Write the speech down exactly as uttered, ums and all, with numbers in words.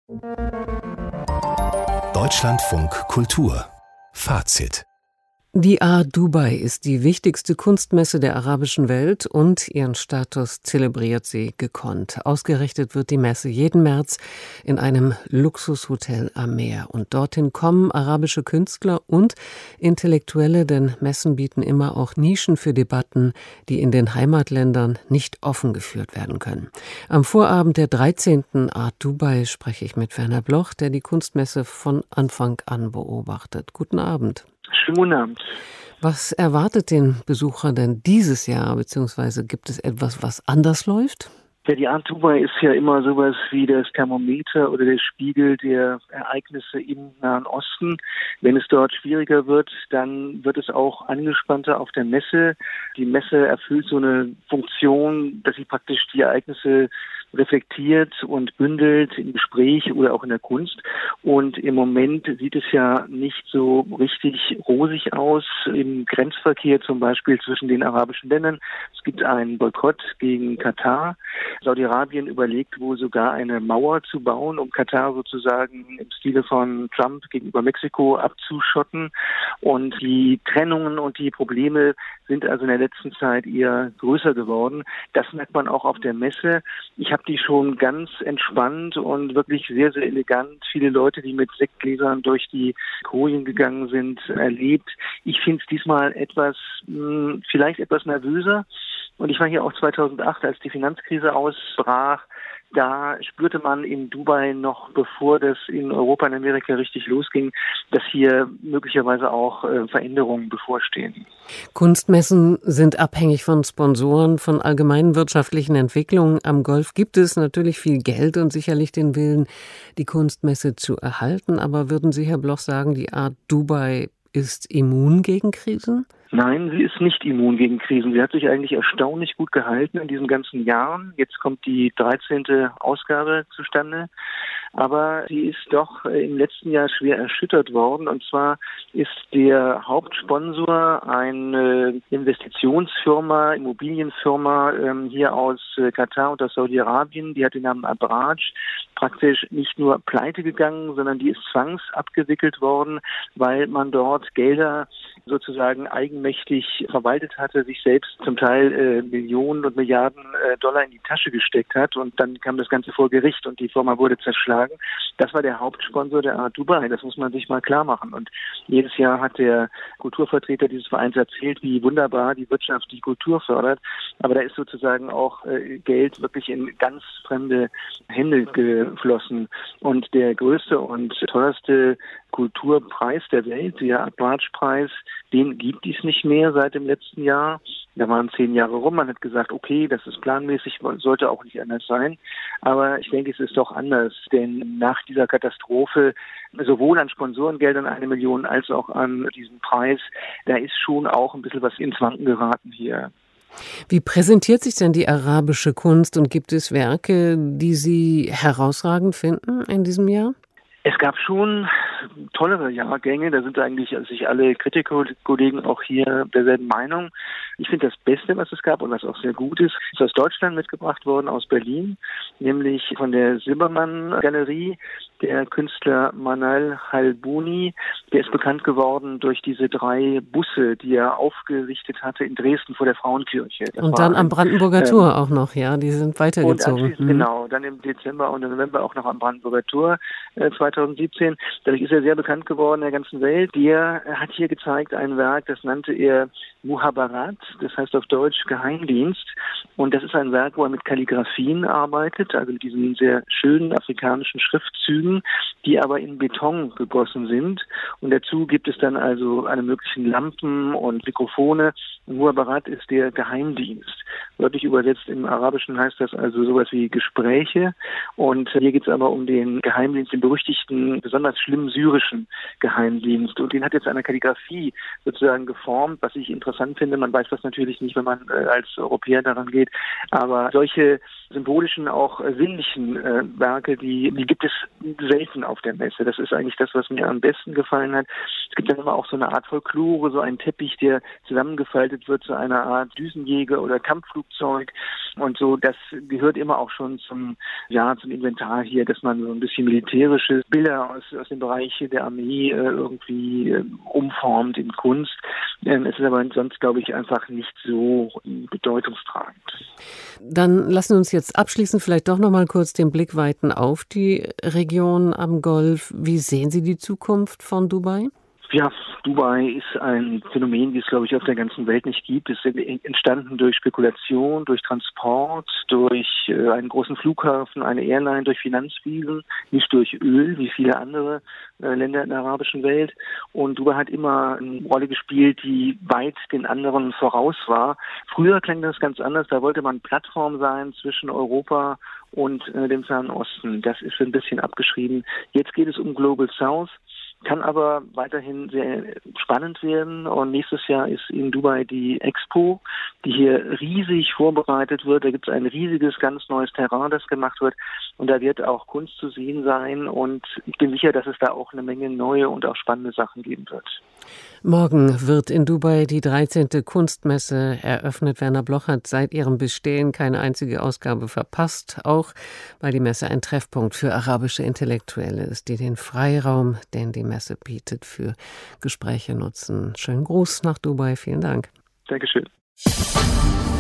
Deutschlandfunk Kultur Fazit. Die Art Dubai ist die wichtigste Kunstmesse der arabischen Welt und ihren Status zelebriert sie gekonnt. Ausgerichtet wird die Messe jeden März in einem Luxushotel am Meer. Und dorthin kommen arabische Künstler und Intellektuelle, denn Messen bieten immer auch Nischen für Debatten, die in den Heimatländern nicht offen geführt werden können. Am Vorabend der dreizehnten Art Dubai spreche ich mit Werner Bloch, der die Kunstmesse von Anfang an beobachtet. Guten Abend. Schönen guten Abend. Was erwartet den Besucher denn dieses Jahr, beziehungsweise gibt es etwas, was anders läuft? Ja, die Art Dubai ist ja immer sowas wie das Thermometer oder der Spiegel der Ereignisse im Nahen Osten. Wenn es dort schwieriger wird, dann wird es auch angespannter auf der Messe. Die Messe erfüllt so eine Funktion, dass sie praktisch die Ereignisse reflektiert und bündelt im Gespräch oder auch in der Kunst. Und im Moment sieht es ja nicht so richtig rosig aus im Grenzverkehr, zum Beispiel zwischen den arabischen Ländern. Es gibt einen Boykott gegen Katar. Saudi-Arabien überlegt wohl sogar eine Mauer zu bauen, um Katar sozusagen im Stile von Trump gegenüber Mexiko abzuschotten. Und die Trennungen und die Probleme sind also in der letzten Zeit eher größer geworden. Das merkt man auch auf der Messe. Ich habe die schon ganz entspannt und wirklich sehr, sehr elegant, viele Leute, die mit Sektgläsern durch die Kojen gegangen sind, erlebt. Ich finde es diesmal etwas, mh, vielleicht etwas nervöser. Und ich war hier auch zweitausendacht, als die Finanzkrise ausbrach. Da spürte man in Dubai noch, bevor das in Europa und Amerika richtig losging, dass hier möglicherweise auch äh, Veränderungen bevorstehen. Kunstmessen sind abhängig von Sponsoren, von allgemeinen wirtschaftlichen Entwicklungen. Am Golf gibt es natürlich viel Geld und sicherlich den Willen, die Kunstmesse zu erhalten. Aber würden Sie, Herr Bloch, sagen, die Art Dubai ist immun gegen Krisen? Nein, sie ist nicht immun gegen Krisen. Sie hat sich eigentlich erstaunlich gut gehalten in diesen ganzen Jahren. Jetzt kommt die dreizehnte Ausgabe zustande. Aber sie ist doch im letzten Jahr schwer erschüttert worden. Und zwar ist der Hauptsponsor eine Investitionsfirma, Immobilienfirma ähm, hier aus äh, Katar und aus Saudi-Arabien. Die hat den Namen Abraj, praktisch nicht nur pleite gegangen, sondern die ist zwangsabgewickelt worden, weil man dort Gelder sozusagen eigenmächtig verwaltet hatte, sich selbst zum Teil äh, Millionen und Milliarden äh, Dollar in die Tasche gesteckt hat. Und dann kam das Ganze vor Gericht und die Firma wurde zerschlagen. Das war der Hauptsponsor der Art Dubai. Das muss man sich mal klar machen. Und jedes Jahr hat der Kulturvertreter dieses Vereins erzählt, wie wunderbar die Wirtschaft die Kultur fördert. Aber da ist sozusagen auch äh, Geld wirklich in ganz fremde Hände geflossen. Und der größte und teuerste Kulturpreis der Welt, der Abraj-Preis, den gibt es nicht mehr seit dem letzten Jahr. Da waren zehn Jahre rum. Man hat gesagt, okay, das ist planmäßig, sollte auch nicht anders sein. Aber ich denke, es ist doch anders, denn nach dieser Katastrophe, sowohl an Sponsorengeldern eine Million als auch an diesem Preis, da ist schon auch ein bisschen was ins Wanken geraten hier. Wie präsentiert sich denn die arabische Kunst und gibt es Werke, die Sie herausragend finden in diesem Jahr? Es gab schon tollere Jahrgänge, da sind eigentlich also sich alle Kritikerkollegen auch hier derselben Meinung. Ich finde das Beste, was es gab und was auch sehr gut ist, ist aus Deutschland mitgebracht worden, aus Berlin, nämlich von der Silbermann-Galerie. Der Künstler Manal Halbuni, der ist bekannt geworden durch diese drei Busse, die er aufgerichtet hatte in Dresden vor der Frauenkirche. Das und dann ein, am Brandenburger ähm, Tor auch noch, ja, die sind weitergezogen. Und mhm. Genau, dann im Dezember und im November auch noch am Brandenburger Tor äh, zweitausendsiebzehn. Dadurch ist er sehr bekannt geworden in der ganzen Welt. Der hat hier gezeigt ein Werk, das nannte er Muhabarat, das heißt auf Deutsch Geheimdienst. Und das ist ein Werk, wo er mit Kalligraphien arbeitet, also mit diesen sehr schönen afrikanischen Schriftzügen, die aber in Beton gegossen sind. Und dazu gibt es dann also alle möglichen Lampen und Mikrofone. Muhabarat ist der Geheimdienst. Wörtlich übersetzt im Arabischen heißt das also sowas wie Gespräche. Und hier geht es aber um den Geheimdienst, den berüchtigten, besonders schlimmen syrischen Geheimdienst. Und den hat jetzt eine Kalligraphie sozusagen geformt, was ich interessant finde. Man weiß das natürlich nicht, wenn man äh, als Europäer daran geht. Aber solche symbolischen, auch äh, sinnlichen äh, Werke, die, die gibt es selten auf der Messe. Das ist eigentlich das, was mir am besten gefallen hat. Es gibt dann immer auch so eine Art Folklore, so ein Teppich, der zusammengefaltet wird zu einer Art Düsenjäger oder Kampfflugzeug. Und so, das gehört immer auch schon zum, ja, zum Inventar hier, dass man so ein bisschen militärische Bilder aus, aus dem Bereich der Armee äh, irgendwie äh, umformt in Kunst. Ähm, es ist aber sonst, glaube ich, einfach nicht so bedeutungstragend. Dann lassen wir uns jetzt abschließend vielleicht doch noch mal kurz den Blick weiten auf die Region am Golf. Wie sehen Sie die Zukunft von Dubai? Ja, Dubai ist ein Phänomen, wie es, glaube ich, auf der ganzen Welt nicht gibt. Es ist entstanden durch Spekulation, durch Transport, durch äh, einen großen Flughafen, eine Airline, durch Finanzwiesen, nicht durch Öl, wie viele andere äh, Länder in der arabischen Welt. Und Dubai hat immer eine Rolle gespielt, die weit den anderen voraus war. Früher klang das ganz anders. Da wollte man Plattform sein zwischen Europa und äh, dem Fernen Osten. Das ist ein bisschen abgeschrieben. Jetzt geht es um Global South. Kann aber weiterhin sehr spannend werden. Und nächstes Jahr ist in Dubai die Expo, die hier riesig vorbereitet wird. Da gibt es ein riesiges, ganz neues Terrain, das gemacht wird. Und da wird auch Kunst zu sehen sein. Und ich bin sicher, dass es da auch eine Menge neue und auch spannende Sachen geben wird. Morgen wird in Dubai die dreizehnte Kunstmesse eröffnet. Werner Bloch hat seit ihrem Bestehen keine einzige Ausgabe verpasst, auch weil die Messe ein Treffpunkt für arabische Intellektuelle ist, die den Freiraum, den die Messe bietet, für Gespräche nutzen. Schönen Gruß nach Dubai. Vielen Dank. Dankeschön.